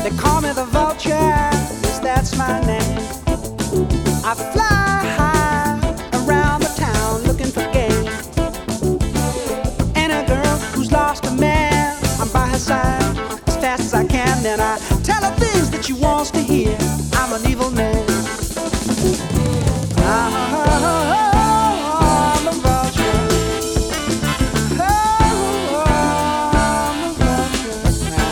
They call me the vulture, yes, that's my name. I fly high around the town looking for game. And a girl who's lost a man, I'm by her side as fast as I can. Then I tell her things that she wants to hear. I'm an evil man.